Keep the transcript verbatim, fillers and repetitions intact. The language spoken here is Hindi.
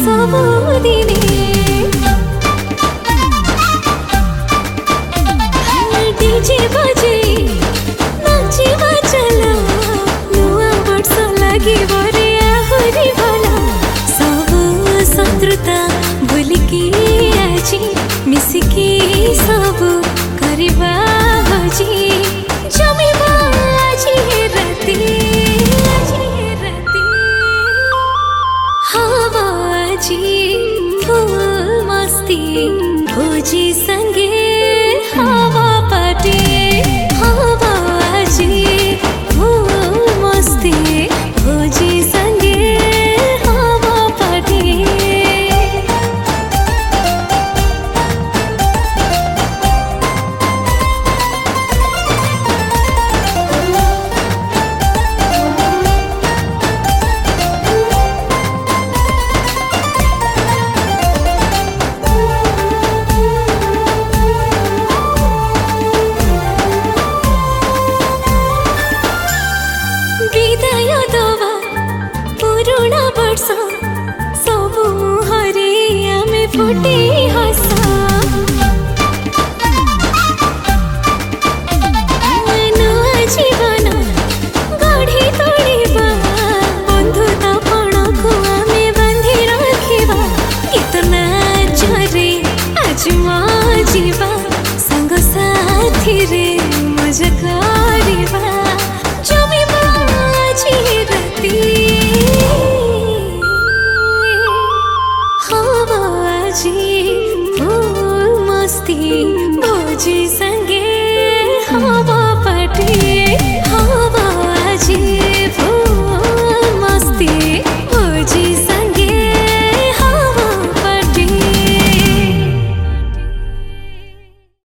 सबुदिने डीजे बजे नाचिबा चला नुआ वर्ष लागि बरे आहुरी भला सब शत्रुता भूलिकी आजी मिसिकी सब करबा भजी जमिबा आजी राती आजी राती हवा आजी फूल मस्ती भोजी संगे हवा पाटी हवा आजी फूल मस्ती भोजी संगे हवा पाटी विदाय दवा पुरुणा वर्ष सबु हरे आमे फुटे